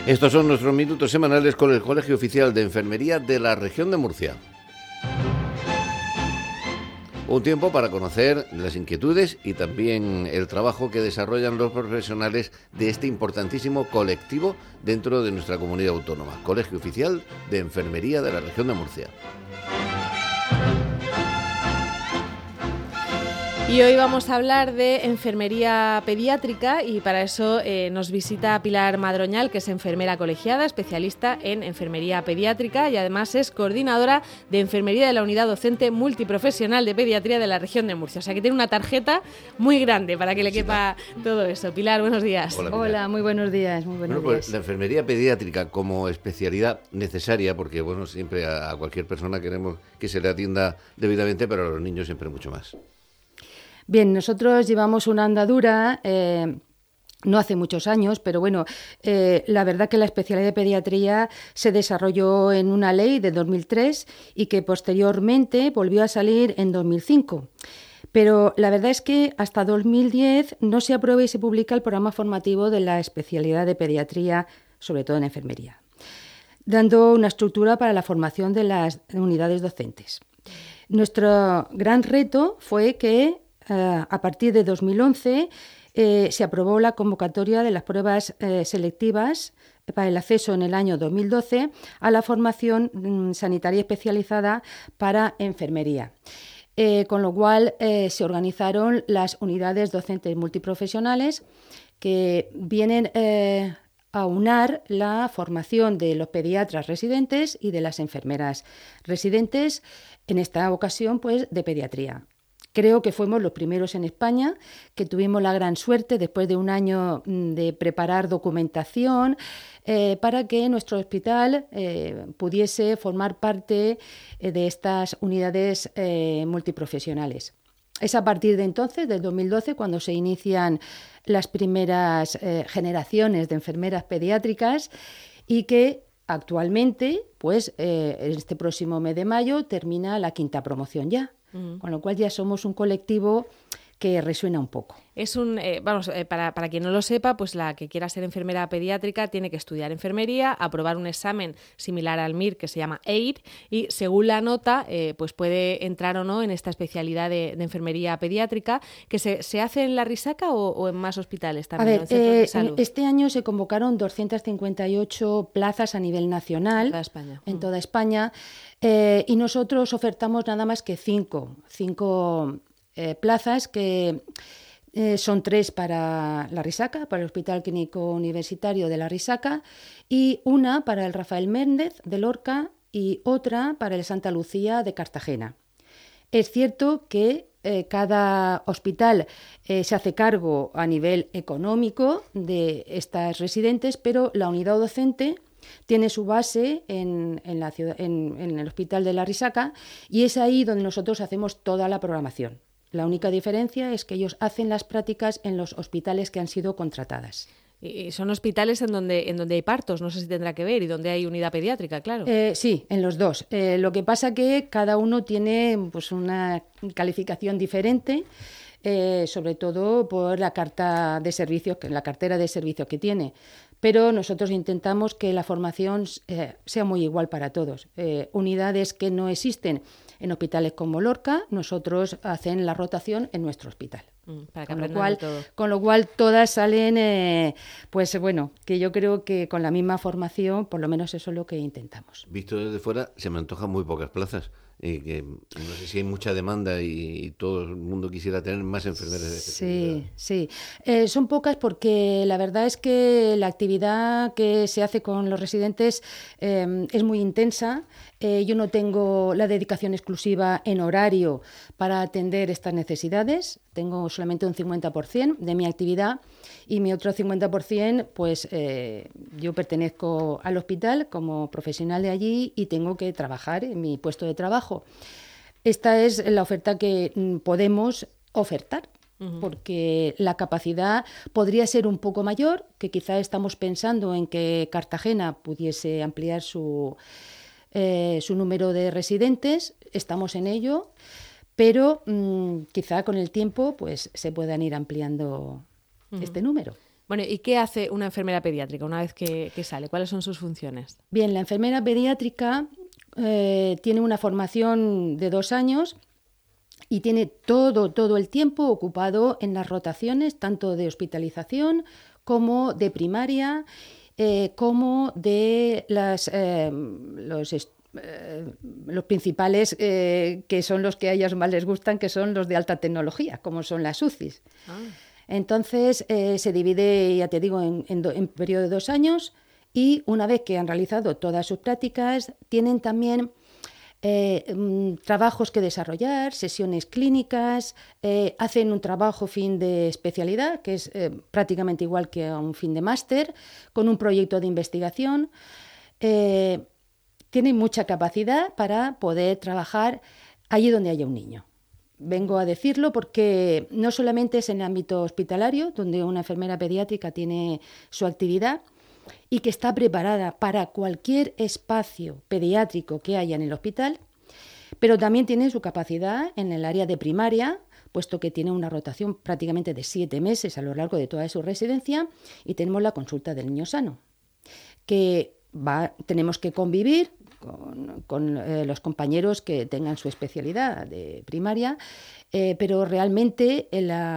Estos son nuestros minutos semanales con el Colegio Oficial de Enfermería de la Región de Murcia. Un tiempo para conocer las inquietudes y también el trabajo que desarrollan los profesionales de este importantísimo colectivo dentro de nuestra comunidad autónoma, Colegio Oficial de Enfermería de la Región de Murcia. Y hoy vamos a hablar de enfermería pediátrica y para eso nos visita Pilar Madroñal, que es enfermera colegiada, especialista en enfermería pediátrica y además es coordinadora de enfermería de la unidad docente multiprofesional de pediatría de la región de Murcia. O sea que tiene una tarjeta muy grande para que le quepa todo eso. Pilar, buenos días. Hola, Pilar. Hola, muy buenos días. Pues la enfermería pediátrica como especialidad necesaria, porque bueno, siempre a cualquier persona queremos que se le atienda debidamente, pero a los niños siempre mucho más. Bien, nosotros llevamos una andadura, no hace muchos años, pero bueno, la verdad que la especialidad de pediatría se desarrolló en una ley de 2003 y que posteriormente volvió a salir en 2005. Pero la verdad es que hasta 2010 no se aprueba y se publica el programa formativo de la especialidad de pediatría, sobre todo en enfermería, dando una estructura para la formación de las unidades docentes. Nuestro gran reto fue que a partir de 2011 se aprobó la convocatoria de las pruebas selectivas para el acceso en el año 2012 a la formación sanitaria especializada para enfermería. Con lo cual se organizaron las unidades docentes multiprofesionales que vienen a aunar la formación de los pediatras residentes y de las enfermeras residentes, en esta ocasión pues de pediatría. Creo que fuimos los primeros en España, que tuvimos la gran suerte, después de un año de preparar documentación, para que nuestro hospital pudiese formar parte de estas unidades multiprofesionales. Es a partir de entonces, del 2012, cuando se inician las primeras generaciones de enfermeras pediátricas y que actualmente, pues, este próximo mes de mayo, termina la 5ª promoción ya. Con lo cual ya somos un colectivo que resuena un poco. Es para quien no lo sepa, pues la que quiera ser enfermera pediátrica tiene que estudiar enfermería, aprobar un examen similar al MIR que se llama EIR y según la nota pues puede entrar o no en esta especialidad de enfermería pediátrica que se hace en la Risaca o en más hospitales también. A ver, este año se convocaron 258 plazas a nivel nacional en toda España y nosotros ofertamos nada más que cinco plazas que son 3 para la Risaca, para el Hospital Clínico Universitario de la Risaca y una para el Rafael Méndez de Lorca y otra para el Santa Lucía de Cartagena. Es cierto que cada hospital se hace cargo a nivel económico de estas residentes, pero la unidad docente tiene su base en el Hospital de la Risaca y es ahí donde nosotros hacemos toda la programación. La única diferencia es que ellos hacen las prácticas en los hospitales que han sido contratadas. Y son hospitales en donde hay partos, no sé si tendrá que ver, y donde hay unidad pediátrica, claro. Sí, en los dos. Lo que pasa que cada uno tiene pues una calificación diferente, sobre todo por la carta de servicios, la cartera de servicios que tiene. Pero nosotros intentamos que la formación sea muy igual para todos. Unidades que no existen en hospitales como Lorca, nosotros hacen la rotación en nuestro hospital. Para que con lo cual todas salen, pues bueno, que yo creo que con la misma formación, por lo menos eso es lo que intentamos. Visto desde fuera, se me antojan muy pocas plazas. Que no sé si hay mucha demanda y todo el mundo quisiera tener más enfermeras de especialidad. Sí. Son pocas porque la verdad es que la actividad que se hace con los residentes es muy intensa. Yo no tengo la dedicación exclusiva en horario para atender estas necesidades. Tengo solamente un 50% de mi actividad y mi otro 50%, pues yo pertenezco al hospital como profesional de allí y tengo que trabajar en mi puesto de trabajo. Esta es la oferta que podemos ofertar, porque la capacidad podría ser un poco mayor, que quizá estamos pensando en que Cartagena pudiese ampliar su número de residentes, estamos en ello, pero quizá con el tiempo pues se puedan ir ampliando este número. Bueno, ¿y qué hace una enfermera pediátrica una vez que sale? ¿Cuáles son sus funciones? Bien, la enfermera pediátrica tiene una formación de 2 años y tiene todo el tiempo ocupado en las rotaciones, tanto de hospitalización como de primaria, como de los principales, que son los que a ellas más les gustan, que son los de alta tecnología, como son las UCIs. Ah. Entonces, se divide, ya te digo, en periodo de 2 años, y una vez que han realizado todas sus prácticas, tienen también trabajos que desarrollar, sesiones clínicas, hacen un trabajo fin de especialidad, que es prácticamente igual que a un fin de máster, con un proyecto de investigación. Tienen mucha capacidad para poder trabajar allí donde haya un niño. Vengo a decirlo porque no solamente es en el ámbito hospitalario, donde una enfermera pediátrica tiene su actividad, y que está preparada para cualquier espacio pediátrico que haya en el hospital, pero también tiene su capacidad en el área de primaria, puesto que tiene una rotación prácticamente de 7 meses a lo largo de toda su residencia, y tenemos la consulta del niño sano, que tenemos que convivir con los compañeros que tengan su especialidad de primaria, pero realmente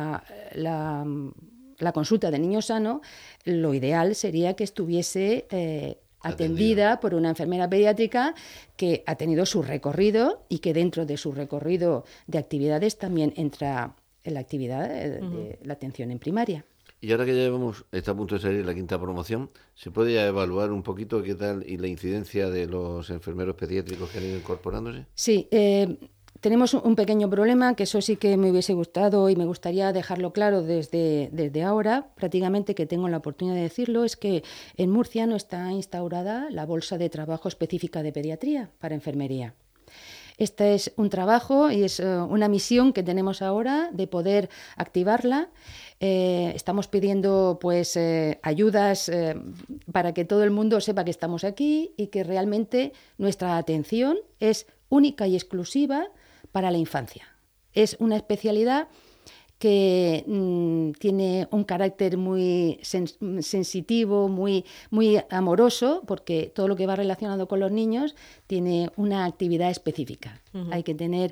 la consulta de niño sano, lo ideal sería que estuviese atendida por una enfermera pediátrica que ha tenido su recorrido, y que dentro de su recorrido de actividades también entra en la actividad de la atención en primaria. Y ahora que ya está a punto de salir la 5ª promoción, ¿se puede ya evaluar un poquito qué tal y la incidencia de los enfermeros pediátricos que han ido incorporándose? Sí, tenemos un pequeño problema, que eso sí que me hubiese gustado y me gustaría dejarlo claro desde ahora, prácticamente, que tengo la oportunidad de decirlo, es que en Murcia no está instaurada la bolsa de trabajo específica de pediatría para enfermería. Este es un trabajo y es una misión que tenemos ahora de poder activarla. Estamos pidiendo pues ayudas para que todo el mundo sepa que estamos aquí y que realmente nuestra atención es única y exclusiva para la infancia. Es una especialidad que tiene un carácter muy sensitivo, muy amoroso, porque todo lo que va relacionado con los niños tiene una actividad específica. Uh-huh. Hay que tener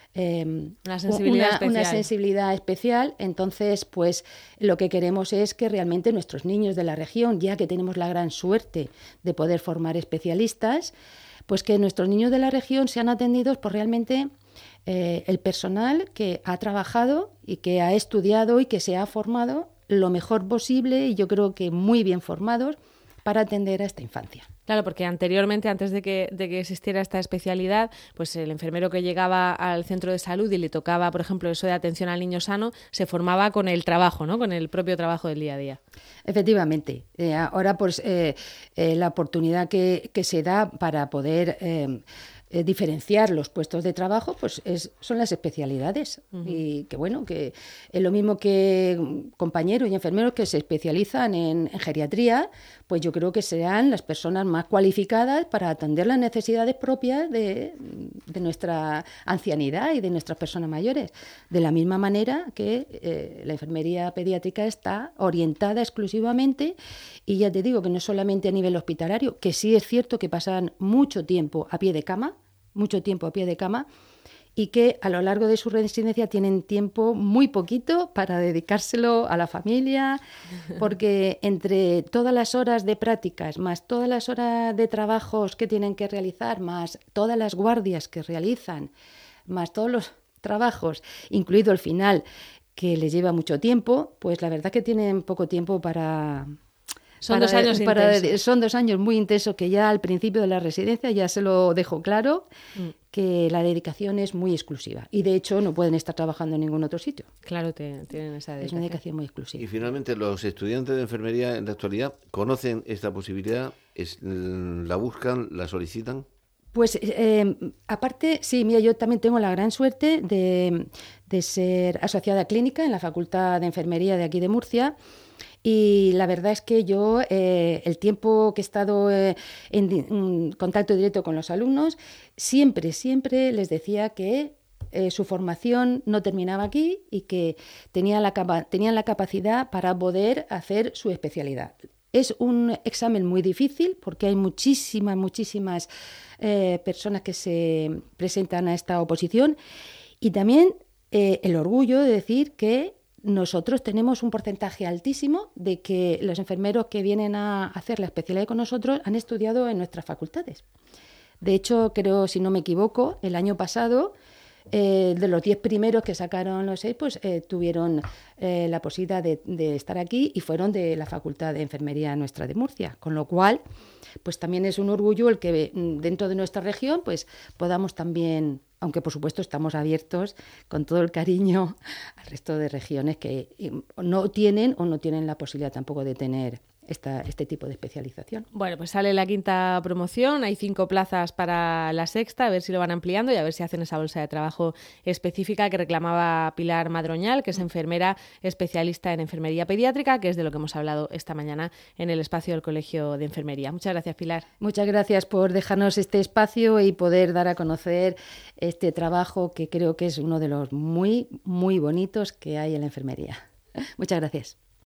una sensibilidad especial. Entonces, pues lo que queremos es que realmente nuestros niños de la región, ya que tenemos la gran suerte de poder formar especialistas, pues que nuestros niños de la región sean atendidos por realmente el personal que ha trabajado y que ha estudiado y que se ha formado lo mejor posible, y yo creo que muy bien formados, para atender a esta infancia. Claro, porque anteriormente, antes de que existiera esta especialidad, pues el enfermero que llegaba al centro de salud y le tocaba, por ejemplo, eso de atención al niño sano, se formaba con el trabajo, ¿no? Con el propio trabajo del día a día. Efectivamente. Ahora, pues, la oportunidad que se da para poder diferenciar los puestos de trabajo, pues son las especialidades. Uh-huh. Y que bueno, que es lo mismo que compañeros y enfermeros que se especializan en geriatría, pues yo creo que serán las personas más cualificadas para atender las necesidades propias de nuestra ancianidad y de nuestras personas mayores. De la misma manera que la enfermería pediátrica está orientada exclusivamente, y ya te digo que no solamente a nivel hospitalario, que sí es cierto que pasan mucho tiempo a pie de cama, y que a lo largo de su residencia tienen tiempo muy poquito para dedicárselo a la familia, porque entre todas las horas de prácticas, más todas las horas de trabajos que tienen que realizar, más todas las guardias que realizan, más todos los trabajos, incluido el final, que les lleva mucho tiempo, pues la verdad que tienen poco tiempo para... Son 2 años intensos. Son 2 años muy intensos, que ya al principio de la residencia ya se lo dejo claro, que la dedicación es muy exclusiva. Y de hecho no pueden estar trabajando en ningún otro sitio. Claro, tienen esa dedicación. Es una dedicación muy exclusiva. Y finalmente, ¿los estudiantes de enfermería en la actualidad conocen esta posibilidad? ¿La buscan? ¿La solicitan? Pues aparte, sí, mira, yo también tengo la gran suerte de ser asociada clínica en la Facultad de Enfermería de aquí de Murcia. Y la verdad es que yo, el tiempo que he estado en contacto directo con los alumnos, siempre les decía que su formación no terminaba aquí y que tenían la capacidad para poder hacer su especialidad. Es un examen muy difícil porque hay muchísimas personas que se presentan a esta oposición, y también el orgullo de decir que nosotros tenemos un porcentaje altísimo de que los enfermeros que vienen a hacer la especialidad con nosotros han estudiado en nuestras facultades. De hecho, creo, si no me equivoco, el año pasado, de los 10 primeros que sacaron los 6, pues tuvieron la posibilidad de estar aquí y fueron de la Facultad de Enfermería nuestra de Murcia. Con lo cual, pues también es un orgullo el que dentro de nuestra región pues podamos también, aunque por supuesto estamos abiertos con todo el cariño al resto de regiones que no tienen la posibilidad tampoco de tener este tipo de especialización. Bueno, pues sale la 5ª promoción, hay 5 plazas para la 6ª, a ver si lo van ampliando y a ver si hacen esa bolsa de trabajo específica que reclamaba Pilar Madroñal, que es enfermera especialista en enfermería pediátrica, que es de lo que hemos hablado esta mañana en el espacio del Colegio de Enfermería. Muchas gracias, Pilar. Muchas gracias por dejarnos este espacio y poder dar a conocer este trabajo que creo que es uno de los muy bonitos que hay en la enfermería. Muchas gracias.